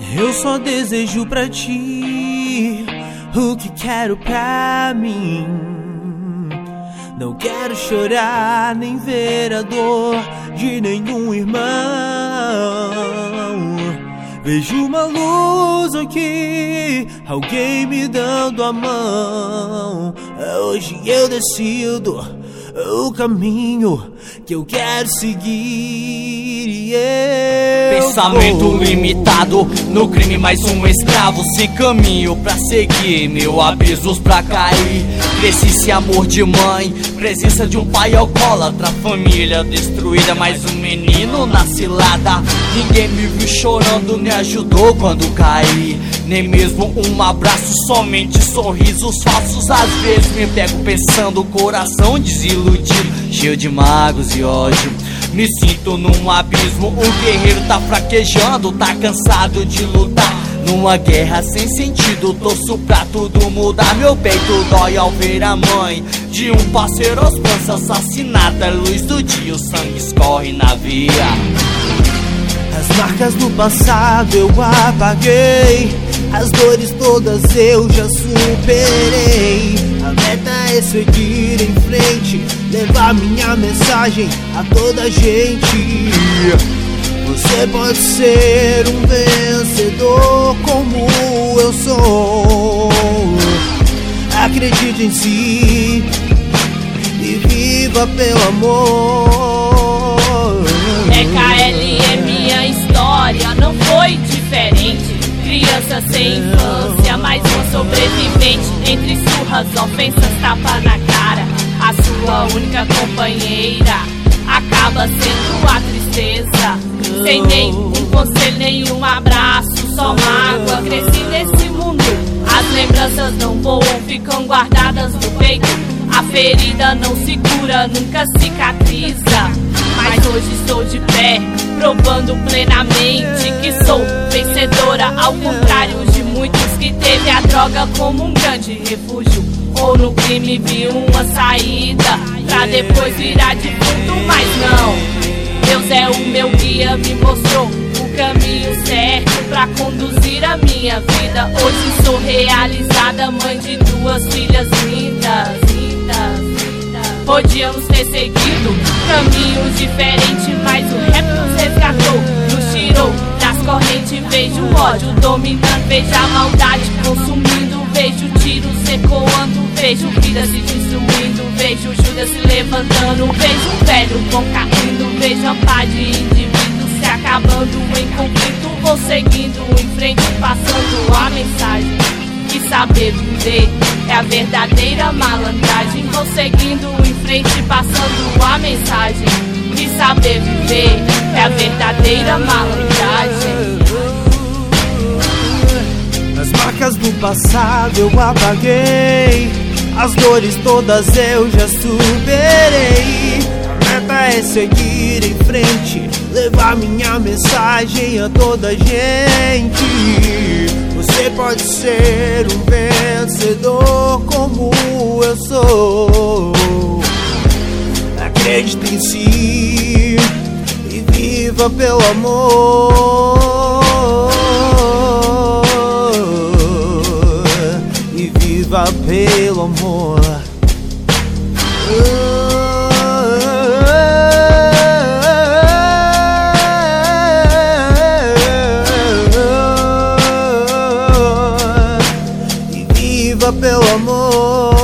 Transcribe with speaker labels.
Speaker 1: Eu só desejo pra ti o que quero pra mim. Não quero chorar nem ver a dor de nenhum irmão. Vejo uma luz aqui, alguém me dando a mão. Hoje eu decido o caminho que eu quero seguir.
Speaker 2: Pensamento limitado, no crime mais um escravo. Sem caminho pra seguir, mil abismos pra cair. Cresci sem amor de mãe, presença de um pai alcoólatra. Família destruída, mais um menino na cilada. Ninguém me viu chorando, nem ajudou quando caí. Nem mesmo um abraço, somente sorrisos falsos. Às vezes me pego pensando, coração desiludido, cheio de mágoas e ódio. Me sinto num abismo, o guerreiro tá fraquejando, tá cansado de lutar. Numa guerra sem sentido, torço pra tudo mudar. Meu peito dói ao ver a mãe de um parceiro aos pães assassinada. Luz do dia, o sangue escorre na via.
Speaker 1: As marcas do passado eu apaguei, as dores todas eu já superei. A meta é seguir em frente, levar minha mensagem a toda a gente. Você pode ser um vencedor como eu sou. Acredite em si e viva pelo amor.
Speaker 3: EKL, minha história não foi diferente. Criança sem infância, mais uma sobrevivente. Entre surras, ofensas, tapa na cara. A sua única companheira acaba sendo a tristeza. Sem nenhum conselho, nenhum abraço, só mágoa. Cresci nesse mundo, as lembranças não voam, ficam guardadas no peito. A ferida não se cura, nunca cicatriza. Mas hoje estou de pé, provando plenamente que sou vencedora. Ao contrário de muitos que teve a droga como um grande refúgio, ou no crime vi uma saída pra depois virar defunto. Mas não, Deus é o meu guia, me mostrou o caminho certo pra conduzir a minha vida. Hoje sou realizada, mãe de duas filhas lindas. Podíamos ter seguido caminhos diferentes, mas o rap nos resgatou, nos tirou das correntes. Vejo o ódio dominando, vejo a maldade consumindo. Vejo tiros ecoando, vejo vida se destruindo. Vejo Judas se levantando, vejo um velho bom caindo. Vejo a paz de indivíduos se acabando em conflito. Vou seguindo em frente, passando a mensagem que saber viver é a verdadeira malandragem. Vou seguindo em frente, passando a mensagem que saber viver é a verdadeira malandragem.
Speaker 1: As marcas do passado eu apaguei, as dores todas eu já superei. A meta é seguir em frente, levar minha mensagem a toda a gente. Você pode ser um vencedor como eu sou. Acredite em si e viva pelo amor. E viva pelo amor. Pelo amor.